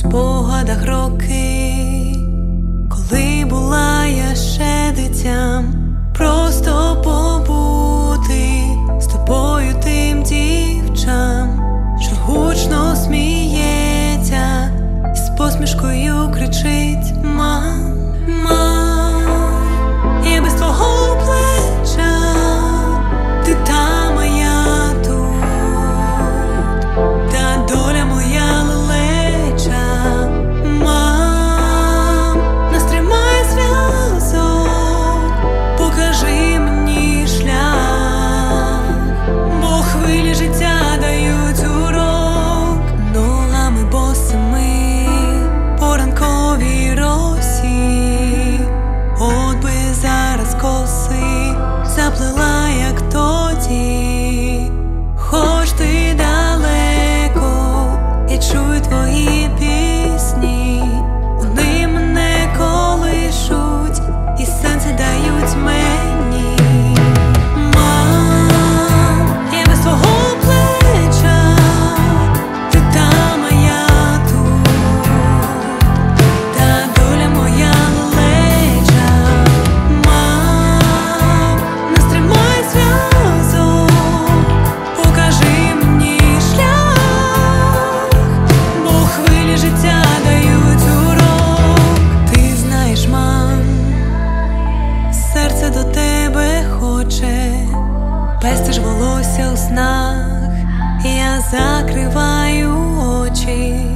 спогадах роки, коли була я ще дитям, просто побути з тобою тим дівчам, що гучно сміється і з посмішкою кричить: мам, мам, я без твого плеча, ти та моя тут, та доля моя лелеча. Мам, нас тримає зв'язок, покажи мені шлях, бо хвилі життя дають урок, ногами босими по ранковій росі. От би зараз коси заплела, як тоді, хоч ти далеко, я чую твої пісні, вони мене колишуть і сенси дають мені. Мам, я без твого плеча, ти та моя тут, та доля моя лелеча. Мам, нас тримає зв'язок, покажи мені шлях, бо хвилі життя дають урок. Ти знаєш, мам, серце до тебе хоче, пестиш волосся у снах, я закриваю очі.